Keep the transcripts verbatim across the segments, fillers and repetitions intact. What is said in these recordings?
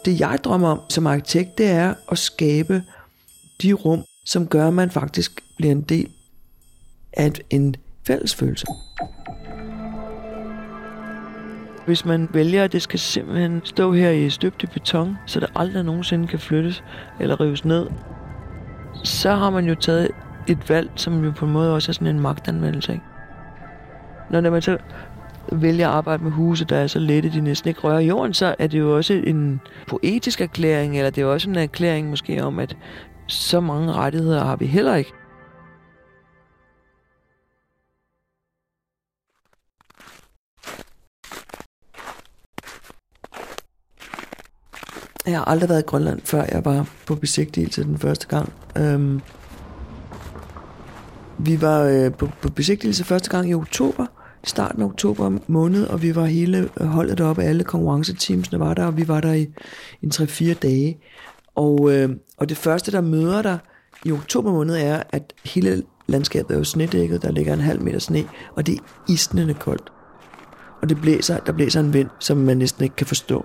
Det jeg drømmer om som arkitekt, det er at skabe de rum, som gør, at man faktisk bliver en del af en fællesfølelse. Hvis man vælger, at det skal simpelthen stå her i støbt i beton, så det aldrig nogensinde kan flyttes eller rives ned, så har man jo taget et valg, som jo på en måde også er sådan en magtanvendelse, ikke? Når man så vælger at arbejde med huse, der er så lette, de næsten ikke rører jorden, så er det jo også en poetisk erklæring, eller det er også en erklæring måske om, at så mange rettigheder har vi heller ikke. Jeg har aldrig været i Grønland, før jeg var på besigtigelse den første gang. Øhm, vi var øh, på, på besigtigelse første gang i oktober, starten af oktober måned, og vi var hele holdet deroppe, alle konkurrenceteamsene var der, og vi var der i en tre fire dage. Og, øh, og det første, der møder dig i oktober måned, er, at hele landskabet er jo snedækket, der ligger en halv meter sne, og det er isnende koldt. Og det blæser, der blæser en vind, som man næsten ikke kan forstå.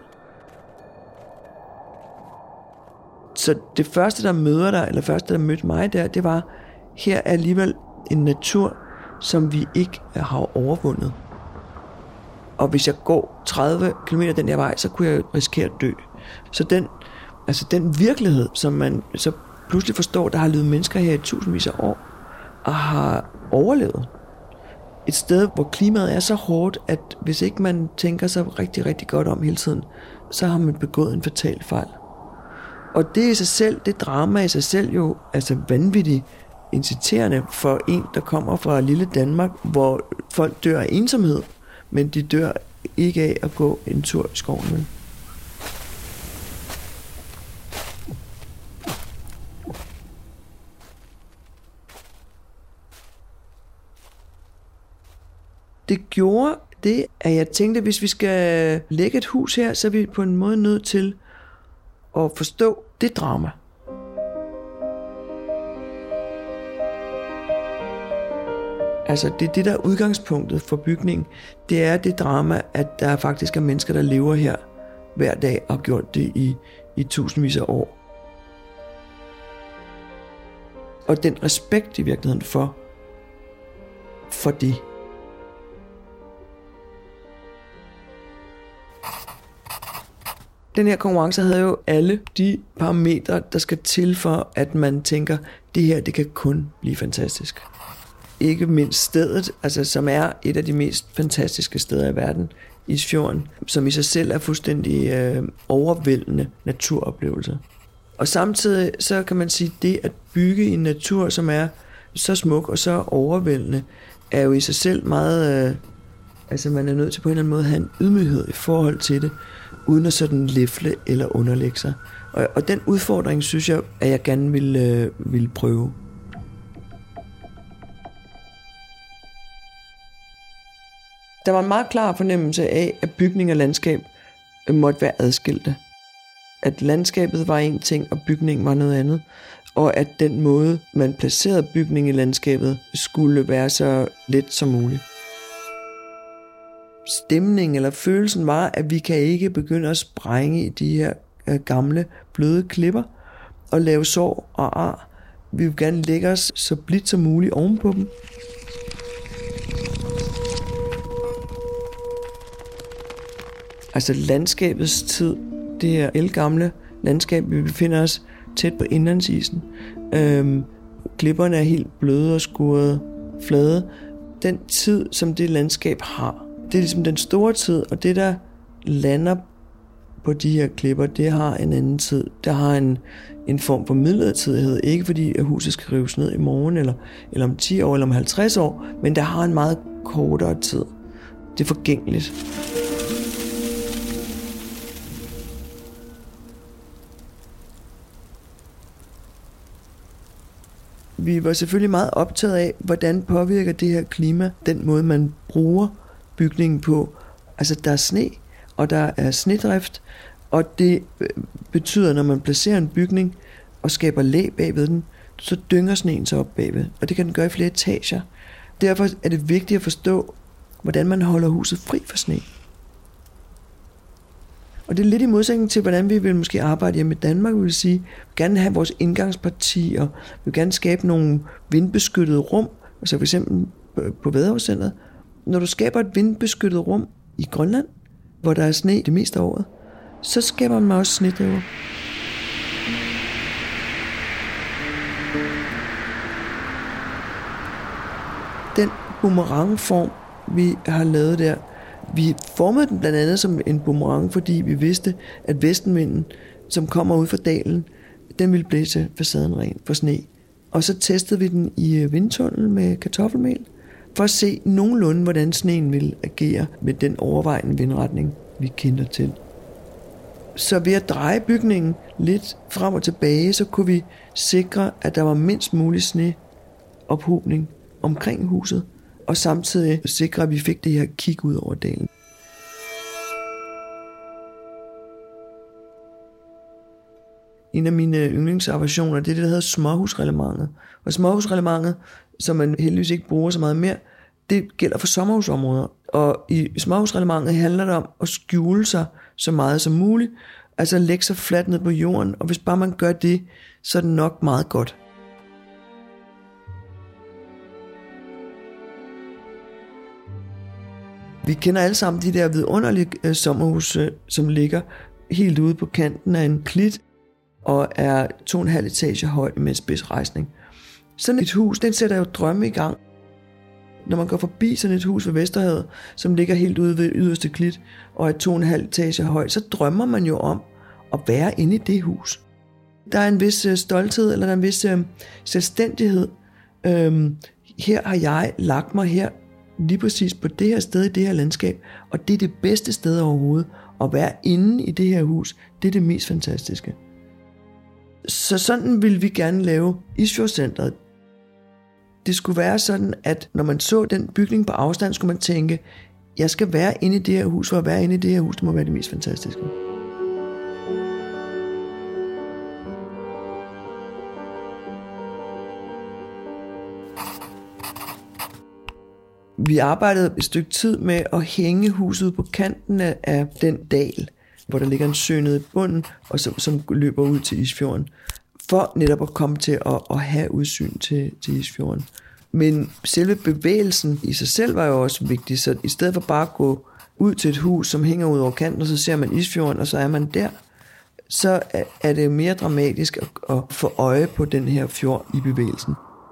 Så det første, der møder dig, eller første, der mødte mig der, det var, her er alligevel en natur, som vi ikke har overvundet. Og hvis jeg går tredive kilometer den her vej, så kunne jeg risikere at dø. Så den, altså den virkelighed, som man så pludselig forstår, der har levet mennesker her i tusindvis af år, og har overlevet. Et sted, hvor klimaet er så hårdt, at hvis ikke man tænker sig rigtig, rigtig godt om hele tiden, så har man begået en fatal fejl. Og det i sig selv, det drama i sig selv jo, altså vanvittigt inciterende for en, der kommer fra lille Danmark, hvor folk dør af ensomhed, men de dør ikke af at gå en tur i skoven. Det gjorde det, at jeg tænkte, at hvis vi skal lægge et hus her, så er vi på en måde nødt til at forstå det drama. Altså det, det der er udgangspunktet for bygningen, det er det drama, at der faktisk er mennesker, der lever her hver dag og har gjort det i, i tusindvis af år. Og den respekt i virkeligheden for, for det. Den her konkurrence havde jo alle de parametre, der skal til for, at man tænker, det her, det kan kun blive fantastisk. Ikke mindst stedet, altså, som er et af de mest fantastiske steder i verden, Isfjorden, som i sig selv er fuldstændig øh, overvældende naturoplevelse. Og samtidig så kan man sige, det at bygge en natur, som er så smuk og så overvældende, er jo i sig selv meget, øh, altså man er nødt til på en eller anden måde at have en ydmyghed i forhold til det, uden at sådan lefle eller underlægge sig. Og, og den udfordring, synes jeg, at jeg gerne ville, øh, ville prøve. Der var en meget klar fornemmelse af, at bygning og landskab måtte være adskilte. At landskabet var en ting, og bygningen var noget andet. Og at den måde, man placerede bygning i landskabet, skulle være så let som muligt. Stemningen eller følelsen var, at vi kan ikke begynde at sprænge i de her øh, gamle, bløde klipper og lave sår og ar. Vi vil gerne lægge os så blidt som muligt ovenpå dem. Altså landskabets tid, det her ældgamle landskab, vi befinder os tæt på indlandsisen. Øhm, klipperne er helt bløde og skurede flade. Den tid, som det landskab har, det er ligesom den store tid, og det, der lander på de her klipper, det har en anden tid. Der har en, en form for midlertidighed. Ikke fordi, at huset skal rives ned i morgen, eller, eller om ti år, eller om halvtreds år, men der har en meget kortere tid. Det er forgængeligt. Vi var selvfølgelig meget optaget af, hvordan påvirker det her klima, den måde, man bruger bygningen på. Altså, der er sne, og der er snedrift, og det betyder, når man placerer en bygning og skaber læ bagved den, så dynger sneen sig op bagved, og det kan den gøre i flere etager. Derfor er det vigtigt at forstå, hvordan man holder huset fri for sne. Og Og det er lidt i modsætning til, hvordan vi vil måske arbejde hjemme i Danmark. Vi vil sige, vi vil gerne have vores indgangsparti, og vi vil gerne skabe nogle vindbeskyttede rum, altså for eksempel på Vadehavscentret. Når du skaber et vindbeskyttet rum i Grønland, hvor der er sne det meste af året, så skaber man også snedriver. Den boomerangform, vi har lavet der, vi formede den blandt andet som en boomerang, fordi vi vidste, at vestenvinden, som kommer ud fra dalen, den ville blæse facaden ren for sne. Og så testede vi den i vindtunnel med kartoffelmel, for at se nogenlunde, hvordan sneen ville agere med den overvejende vindretning, vi kender til. Så ved at dreje bygningen lidt frem og tilbage, så kunne vi sikre, at der var mindst mulig sneophobning omkring huset, og samtidig sikre, at vi fik det her kig ud over dalen. En af mine yndlingsarvationer, det er det, der hedder småhusreglementet. Og småhusreglementet, som man heldigvis ikke bruger så meget mere, det gælder for sommerhusområder. Og i småhusreglementet handler det om at skjule sig så meget som muligt, altså lægge sig fladt ned på jorden, og hvis bare man gør det, så er det nok meget godt. Vi kender alle sammen de der vidunderlige øh, sommerhus, øh, som ligger helt ude på kanten af en klit og er to og en halv etage høj med en spidsrejsning. Sådan et hus, den sætter jo drømme i gang. Når man går forbi sådan et hus ved Vesterhavet, som ligger helt ude ved yderste klit og er to og en halv etage høj, så drømmer man jo om at være inde i det hus. Der er en vis øh, stolthed, eller der er en vis øh, selvstændighed. Øhm, her har jeg lagt mig her, lige præcis på det her sted i det her landskab, og det er det bedste sted overhovedet. At være inde i det her hus, det er det mest fantastiske. Så sådan ville vi gerne lave Isfjordcentret. Det skulle være sådan, at når man så den bygning på afstand, skulle man tænke, jeg skal være inde i det her hus, for at være inde i det her hus, det må være det mest fantastiske. Vi arbejdede et stykke tid med at hænge huset på kanten af den dal, hvor der ligger en sø nede i bunden, og som, som løber ud til Isfjorden, for netop at komme til at, at have udsyn til, til Isfjorden. Men selve bevægelsen i sig selv var jo også vigtig, så i stedet for bare at gå ud til et hus, som hænger ud over kanten, og så ser man Isfjorden, og så er man der, så er det mere dramatisk at, at få øje på den her fjord i bevægelsen.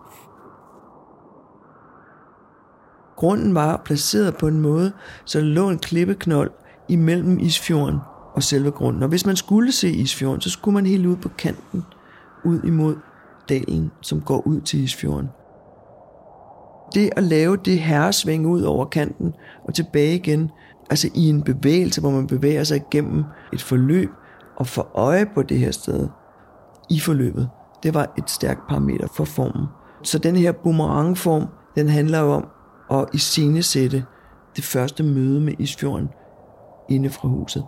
Grunden var placeret på en måde, så der lå en klippeknold imellem Isfjorden og selve grunden. Og hvis man skulle se Isfjorden, så skulle man helt ud på kanten, ud imod dalen, som går ud til Isfjorden. Det at lave det herresving ud over kanten og tilbage igen, altså i en bevægelse, hvor man bevæger sig igennem et forløb og får øje på det her sted i forløbet, det var et stærkt parameter for formen. Så den her boomerangform, den handler jo om at iscenesætte det første møde med Isfjorden inde fra huset.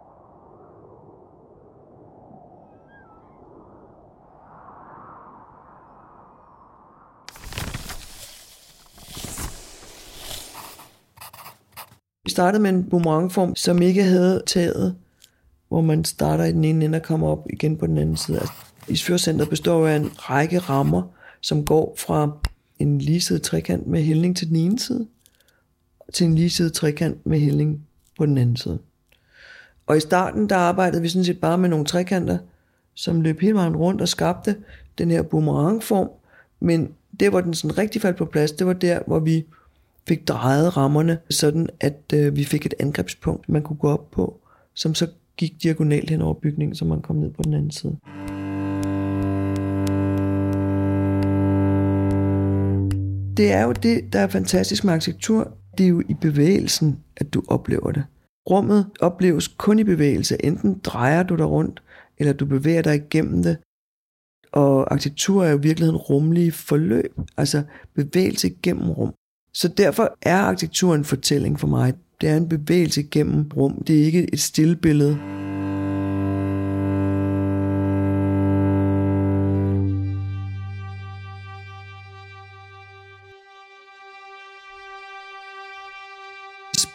Vi startede med en boomerangform, som ikke havde taget, hvor man starter i den ene ende og kommer op igen på den anden side. Altså, Isfjordcentret består af en række rammer, som går fra en ligesidet trekant med hældning til den ene side, til en ligesidet trekant med hældning på den anden side. Og i starten, der arbejdede vi sådan set bare med nogle trekanter, som løb hele vejen rundt og skabte den her boomerangform. Men der, hvor den sådan rigtig faldt på plads, det var der, hvor vi fik drejet rammerne, sådan at øh, vi fik et angrebspunkt, man kunne gå op på, som så gik diagonalt hen over bygningen, så man kom ned på den anden side. Det er jo det, der er fantastisk med arkitektur. Det er jo i bevægelsen, at du oplever det. Rummet opleves kun i bevægelse. Enten drejer du dig rundt, eller du bevæger dig igennem det. Og arkitektur er jo i virkeligheden rumlige forløb, altså bevægelse gennem rum. Så derfor er arkitektur en fortælling for mig. Det er en bevægelse gennem rum. Det er ikke et stillbillede.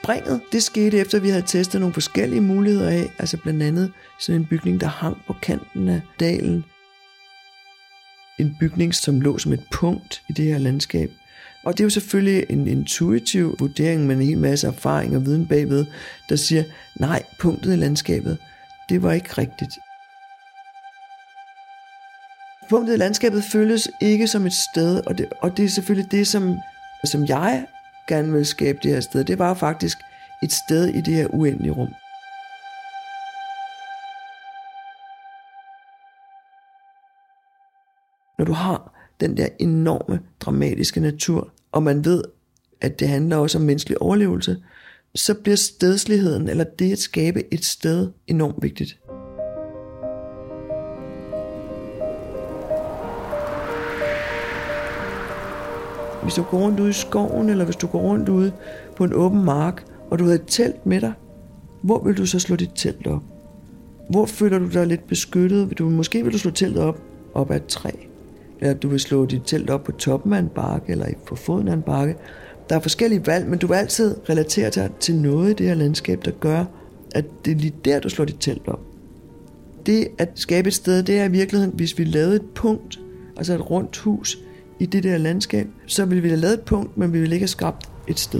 springet, det skete efter, at vi havde testet nogle forskellige muligheder af, altså blandt andet sådan en bygning, der hang på kanten af dalen. En bygning, som lå som et punkt i det her landskab. Og det er jo selvfølgelig en intuitiv vurdering med en hel masse erfaring og viden bagved, der siger, nej, punktet i landskabet, det var ikke rigtigt. Punktet i landskabet føles ikke som et sted, og det, og det er selvfølgelig det, som, som jeg gerne vil skabe det her sted. Det var faktisk et sted i det her uendelige rum. Når du har den der enorme, dramatiske natur, og man ved, at det handler også om menneskelig overlevelse, så bliver stedsligheden, eller det at skabe et sted, enormt vigtigt. Hvis du går rundt ude i skoven, eller hvis du går rundt ude på en åben mark, og du har et telt med dig, hvor vil du så slå dit telt op? Hvor føler du dig lidt beskyttet? Du, måske vil du slå teltet op, op ad et træ. Eller du vil slå dit telt op på toppen af en bakke, eller på foden af en bakke. Der er forskellige valg, men du vil altid relatere dig til noget i det her landskab, der gør, at det er lige der, du slår dit telt op. Det at skabe et sted, det er i virkeligheden, hvis vi lavede et punkt, altså et rundt hus i det der landskab, så ville vi have lavet et punkt, men vi ville ikke have skabt et sted.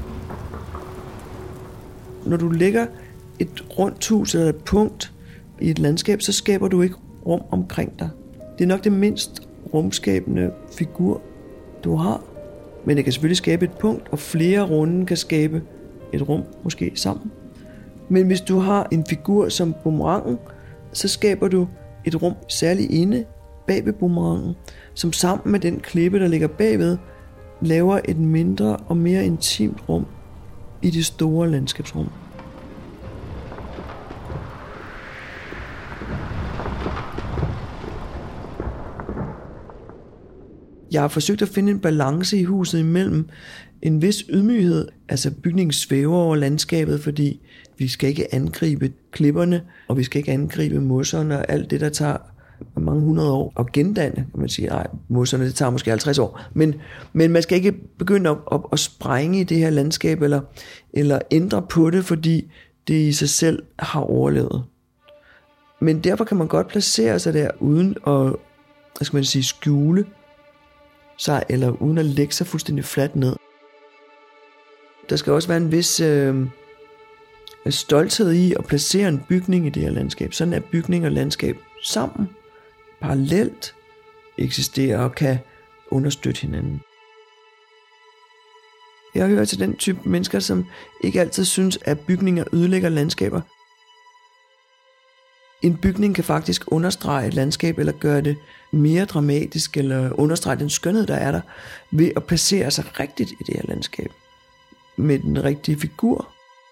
Når du lægger et rundt hus eller et punkt i et landskab, så skaber du ikke rum omkring dig. Det er nok det mindst rumskabende figur, du har. Men det kan selvfølgelig skabe et punkt, og flere runde kan skabe et rum, måske sammen. Men hvis du har en figur som boomerangen, så skaber du et rum særligt inde bag ved boomerangen, som sammen med den klippe, der ligger bagved, laver et mindre og mere intimt rum i det store landskabsrum. Jeg har forsøgt at finde en balance i huset imellem en vis ydmyghed, altså bygningen svæver over landskabet, fordi vi skal ikke angribe klipperne, og vi skal ikke angribe mosserne og alt det, der tager mange hundrede år at gendanne, kan man sige. Nej, mosserne, det tager måske halvtreds år, men, men man skal ikke begynde at, at, at sprænge i det her landskab, eller, eller ændre på det, fordi det i sig selv har overlevet. Men derfor kan man godt placere sig der, uden at, hvad skal man sige, skjule sig, eller uden at lægge sig fuldstændig fladt ned. Der skal også være en vis øh, stolthed i at placere en bygning i det her landskab. Sådan at bygning og landskab sammen, parallelt, eksisterer og kan understøtte hinanden. Jeg hører til den type mennesker, som ikke altid synes, at bygninger ødelægger landskaber. En bygning kan faktisk understrege et landskab, eller gøre det mere dramatisk, eller understrege den skønhed, der er der, ved at placere sig rigtigt i det her landskab. Med den rigtige figur.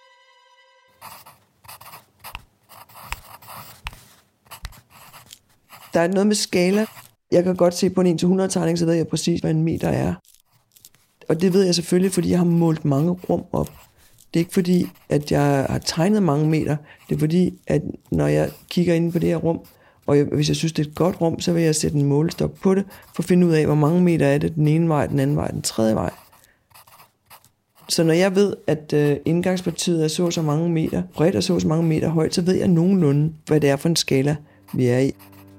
Der er noget med skala. Jeg kan godt se på en en til hundrede tegning, så ved jeg præcis, hvad en meter er. Og det ved jeg selvfølgelig, fordi jeg har målt mange rum op. Det er ikke fordi, at jeg har tegnet mange meter. Det er fordi, at når jeg kigger ind på det her rum, og jeg, hvis jeg synes, det er et godt rum, så vil jeg sætte en målestok på det, for at finde ud af, hvor mange meter er det den ene vej, den anden vej, den tredje vej. Så når jeg ved, at øh, indgangspartiet er så så mange meter bredt og så så mange meter højt, så ved jeg nogenlunde, hvad det er for en skala, vi er i.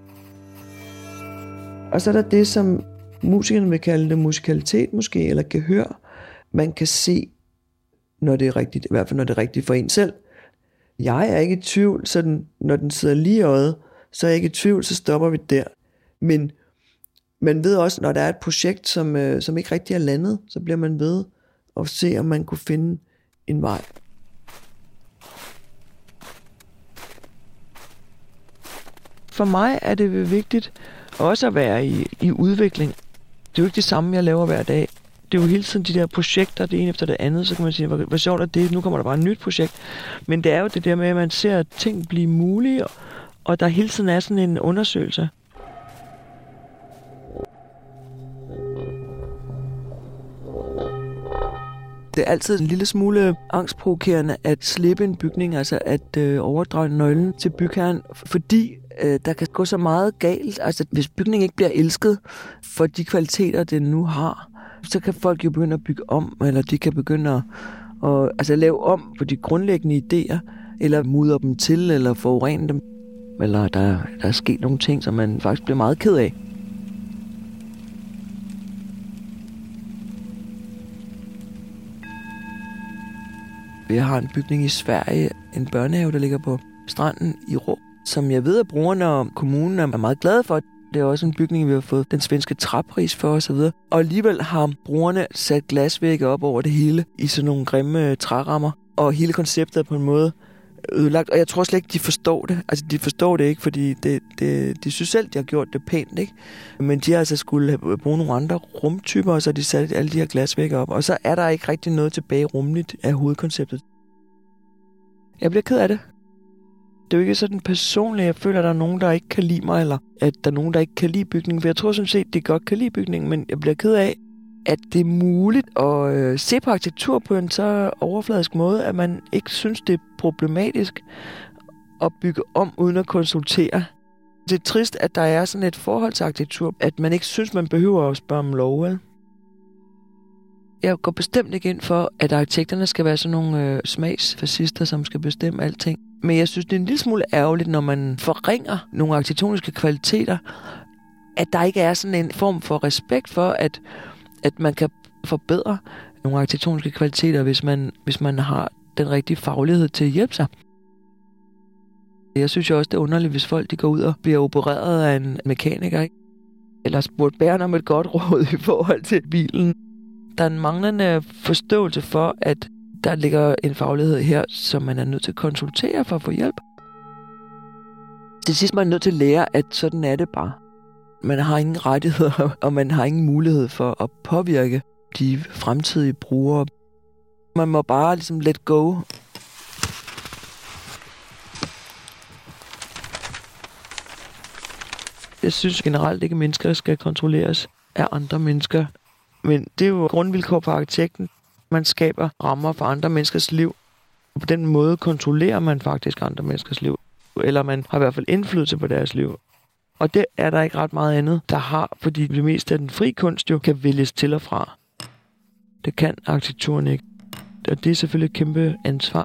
Og så er der det, som musikerne vil kalde det musikalitet måske, eller gehør. Man kan se, når det er rigtigt, i hvert fald når det er rigtigt for en selv. Jeg er ikke i tvivl, så den, når den sidder lige i øjet, så er jeg ikke i tvivl, så stopper vi der. Men man ved også, når der er et projekt, som, øh, som ikke rigtig er landet, så bliver man ved at se, om man kunne finde en vej. For mig er det vigtigt også at være i, i udvikling. Det er jo ikke det samme, jeg laver hver dag. Det er jo hele tiden de der projekter, det ene efter det andet, så kan man sige, hvor, hvor sjovt er det, nu kommer der bare et nyt projekt. Men det er jo det der med, at man ser ting blive mulige, og der hele tiden er sådan en undersøgelse. Det er altid en lille smule angstprovokerende at slippe en bygning, altså at øh, overdrage nøglen til bygherren, fordi øh, der kan gå så meget galt. Altså hvis bygningen ikke bliver elsket for de kvaliteter, den nu har, så kan folk jo begynde at bygge om, eller de kan begynde at, og altså lave om på de grundlæggende idéer, eller mudre dem til, eller forurene dem, eller der, der er sket nogle ting, som man faktisk bliver meget ked af. Jeg har en bygning i Sverige, en børnehave, der ligger på stranden i Rå, som jeg ved, at brugerne og kommunen er meget glade for. Det er også en bygning, vi har fået den svenske træpris for osv. Og alligevel har brugerne sat glasvægge op over det hele i sådan nogle grimme trærammer. Og hele konceptet er på en måde ødelagt. Og jeg tror slet ikke, de forstår det. Altså, de forstår det ikke, fordi det, det, de synes selv, de har gjort det pænt, ikke? Men de har altså skulle have brugt nogle andre rumtyper, og så har de sat alle de her glasvægge op. Og så er der ikke rigtig noget tilbage rumligt af hovedkonceptet. Jeg bliver ked af det. Det er jo ikke sådan personligt, jeg føler, at der er nogen, der ikke kan lide mig, eller at der er nogen, der ikke kan lide bygningen. For jeg tror sådan set, de godt kan lide bygningen, men jeg bliver ked af, at det er muligt at øh, se på arkitektur på en så overfladisk måde, at man ikke synes, det er problematisk at bygge om uden at konsultere. Det er trist, at der er sådan et forhold til arkitektur, at man ikke synes, man behøver at spørge om lov. Vel? Jeg går bestemt ikke ind for, at arkitekterne skal være sådan nogle øh, smagsfascister, som skal bestemme alting. Men jeg synes, det er en lille smule ærgerligt, når man forringer nogle arkitektoniske kvaliteter, at der ikke er sådan en form for respekt for, at, at man kan forbedre nogle arkitektoniske kvaliteter, hvis man, hvis man har den rigtige faglighed til at hjælpe sig. Jeg synes jo også, det er underligt, hvis folk de går ud og bliver opereret af en mekaniker, ikke? Eller spurgt bæren om et godt råd i forhold til bilen. Der er en manglende forståelse for, at der ligger en faglighed her, som man er nødt til at konsultere for at få hjælp. Til sidst man er nødt til at lære, at sådan er det bare. Man har ingen rettigheder, og man har ingen mulighed for at påvirke de fremtidige brugere. Man må bare ligesom let go. Jeg synes generelt ikke, at mennesker skal kontrolleres af andre mennesker. Men det er jo grundvilkår for arkitekten. Man skaber rammer for andre menneskers liv. Og på den måde kontrollerer man faktisk andre menneskers liv. Eller man har i hvert fald indflydelse på deres liv. Og det er der ikke ret meget andet, der har, fordi det meste af den fri kunst jo kan vælges til og fra. Det kan arkitekturen ikke. Og det er selvfølgelig et kæmpe ansvar.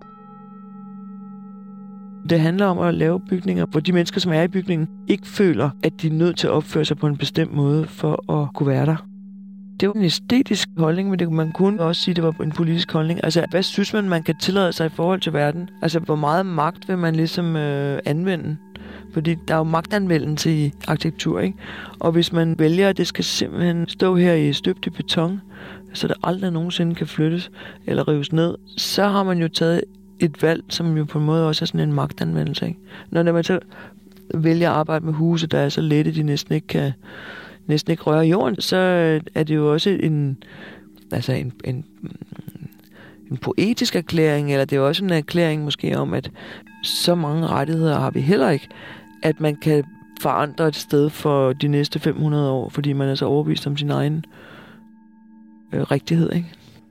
Det handler om at lave bygninger, hvor de mennesker, som er i bygningen, ikke føler, at de er nødt til at opføre sig på en bestemt måde for at kunne være der. Det er jo en æstetisk holdning, men det, man kunne også sige, at det var en politisk holdning. Altså, hvad synes man, man kan tillade sig i forhold til verden? Altså, hvor meget magt vil man ligesom øh, anvende? Fordi der er jo magtanvendelse i arkitektur, ikke? Og hvis man vælger, at det skal simpelthen stå her i støbt i beton, så det aldrig nogensinde kan flyttes eller rives ned, så har man jo taget et valg, som jo på en måde også er sådan en magtanvendelse, ikke? Når man så vælger at arbejde med huse, der er så lette, de næsten ikke kan næsten ikke røre jorden, så er det jo også en, altså en, en, en poetisk erklæring, eller det er også en erklæring måske om, at så mange rettigheder har vi heller ikke, at man kan forandre et sted for de næste fem hundrede år, fordi man er så overbevist om sin egen øh, rigtighed, ikke?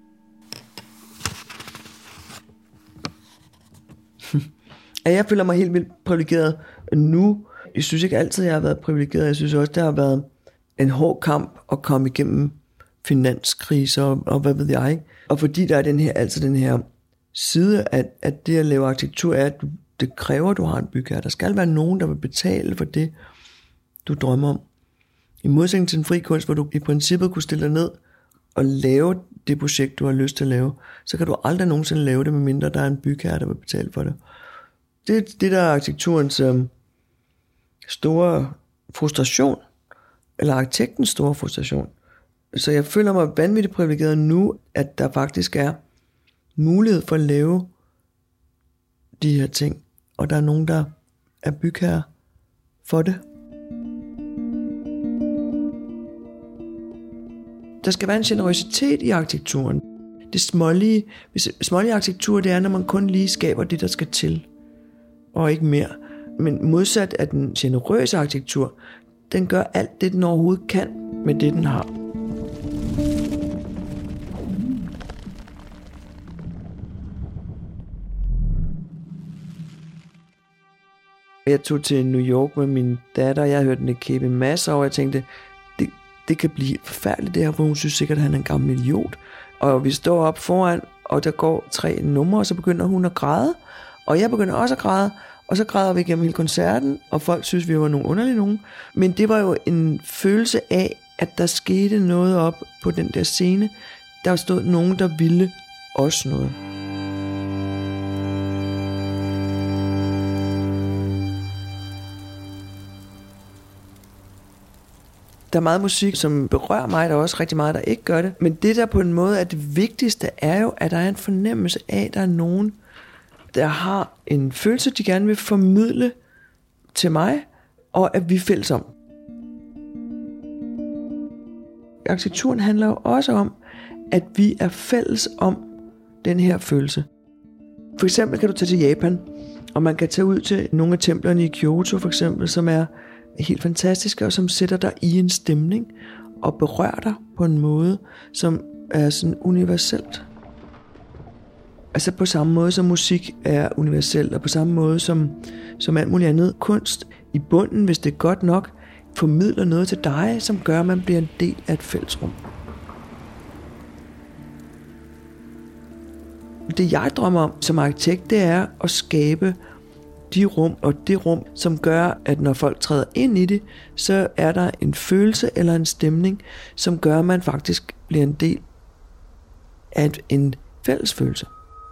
Jeg føler mig helt vildt privilegeret nu. Jeg synes ikke altid, jeg har været privilegeret. Jeg synes også, det har været en hård kamp at komme igennem finanskriser og, og hvad ved jeg, ikke? Og fordi der er den her, altså den her side, at, at det at lave arkitektur er, at du, det kræver, at du har en bygherre. Der skal være nogen, der vil betale for det, du drømmer om. I modsætning til en fri kunst, hvor du i princippet kunne stille dig ned og lave det projekt, du har lyst til at lave, så kan du aldrig nogensinde lave det, medmindre der er en bygherre, der vil betale for det. Det, det der er arkitekturens øh, store frustration, eller arkitektens store frustration. Så jeg føler mig vanvittigt privilegeret nu, at der faktisk er mulighed for at lave de her ting, og der er nogen, der er bygherrer for det. Der skal være en generøsitet i arkitekturen. Det smålige, hvis smålige arkitektur, det er, når man kun lige skaber det, der skal til, og ikke mere. Men modsat af den generøse arkitektur, den gør alt det, den overhovedet kan med det, den har. Jeg tog til New York med min datter. Jeg hørte den kæbe masser, og jeg tænkte, det kan blive helt forfærdeligt det her, for hun synes sikkert, at han er en gammel idiot. Og vi står op foran og der går tre numre, og så begynder hun at græde, og jeg begynder også at græde, og så græder vi gennem hele koncerten, og folk synes, vi var nogle underlige nogen. Men det var jo en følelse af, at der skete noget op på den der scene. Der stod nogen, der ville os noget. Der er meget musik, som berører mig, der er også rigtig meget, der ikke gør det. Men det, der på en måde er det vigtigste, er jo, at der er en fornemmelse af, at der er nogen, der har en følelse, de gerne vil formidle til mig, og at vi er fælles om. Arkitekturen handler jo også om, at vi er fælles om den her følelse. For eksempel kan du tage til Japan, og man kan tage ud til nogle af templerne i Kyoto for eksempel, som er helt fantastiske, og som sætter dig i en stemning og berører dig på en måde, som er sådan universelt. Altså på samme måde som musik er universel, og på samme måde som, som alt muligt andet kunst i bunden, hvis det er godt nok, formidler noget til dig, som gør, at man bliver en del af et fællesrum. Det jeg drømmer om som arkitekt, det er at skabe de rum, og det rum, som gør, at når folk træder ind i det, så er der en følelse eller en stemning, som gør, at man faktisk bliver en del af en fælles følelse.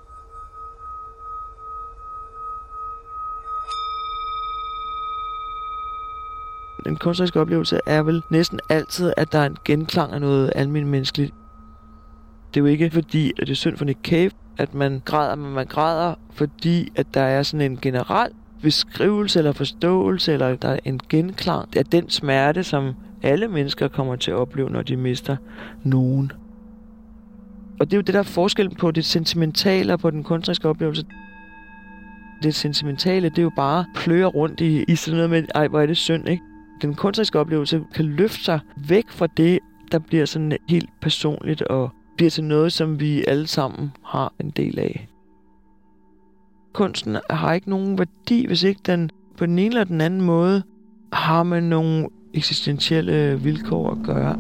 En kunstnerisk oplevelse er vel næsten altid, at der er en genklang af noget almindeligt menneskeligt. Det er jo ikke fordi, at det er synd for Nick Cave, at man græder, men man græder, fordi at der er sådan en generel beskrivelse eller forståelse, eller der er en genklang af den smerte, som alle mennesker kommer til at opleve, når de mister nogen. Og det er jo det, der er forskellen på det sentimentale og på den kunstneriske oplevelse. Det sentimentale, det er jo bare pløre rundt i, i sådan noget med, ej, hvor er det synd, ikke? Den kunstneriske oplevelse kan løfte sig væk fra det, der bliver sådan helt personligt og bliver til noget, som vi alle sammen har en del af. Kunsten har ikke nogen værdi, hvis ikke den på den ene eller den anden måde har man nogle eksistentielle vilkår at gøre.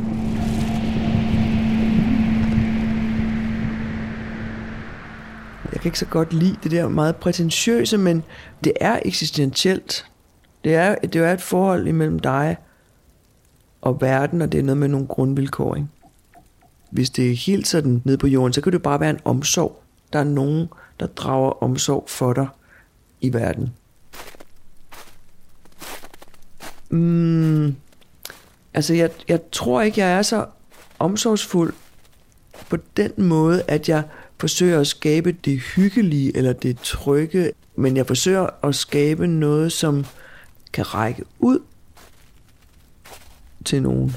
Jeg kan ikke så godt lide det der meget prætentiøse, men det er eksistentielt. Det er, det er et forhold imellem dig og verden, og det er noget med nogle grundvilkår, ikke? Hvis det er helt sådan nede på jorden, så kan det bare være en omsorg. Der er nogen, der drager omsorg for dig i verden. Mm, altså, jeg, jeg tror ikke, jeg er så omsorgsfuld på den måde, at jeg forsøger at skabe det hyggelige eller det trygge, men jeg forsøger at skabe noget, som kan række ud til nogen.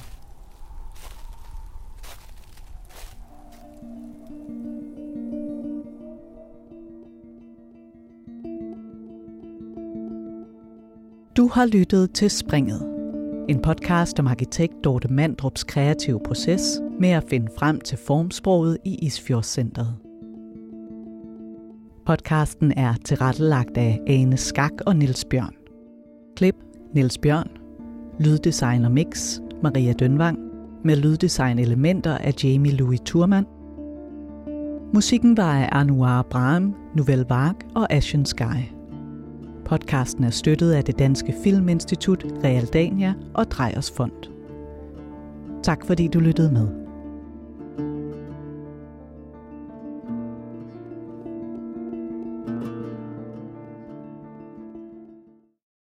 Du har lyttet til Springet. En podcast om arkitekt Dorte Mandrups kreative proces med at finde frem til formsproget i Isfjordscentret. Podcasten er tilrettelagt af Ane Skak og Niels Bjørn. Klip Niels Bjørn. Lyddesign og mix Maria Dønvang med lyddesign-elementer af Jamie Louis Thurman. Musikken var af Anouar Braham, Nouvelle Vague og Ashen Sky. Podcasten er støttet af det Danske Filminstitut, Realdania og Dreyers Fond. Tak fordi du lyttede med.